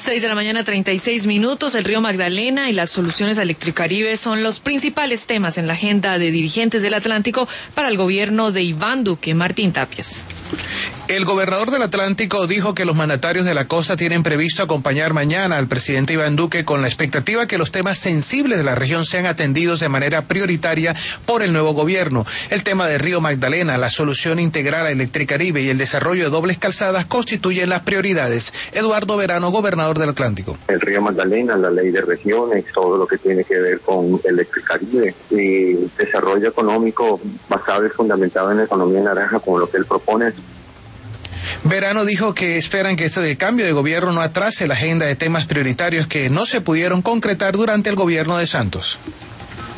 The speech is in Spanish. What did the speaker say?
6 de la mañana, 36 minutos. El río Magdalena y las soluciones a Electricaribe son los principales temas en la agenda de dirigentes del Atlántico para el gobierno de Iván Duque. Martín Tapias. El gobernador del Atlántico dijo que los mandatarios de la costa tienen previsto acompañar mañana al presidente Iván Duque con la expectativa que los temas sensibles de la región sean atendidos de manera prioritaria por el nuevo gobierno. El tema del río Magdalena, la solución integral a Electricaribe y el desarrollo de dobles calzadas constituyen las prioridades. Eduardo Verano, gobernador del Atlántico. El río Magdalena, la ley de regiones, todo lo que tiene que ver con Electricaribe y desarrollo económico basado y fundamentado en la economía naranja, como lo que él propone. Verano dijo que esperan que este cambio de gobierno no atrase la agenda de temas prioritarios que no se pudieron concretar durante el gobierno de Santos.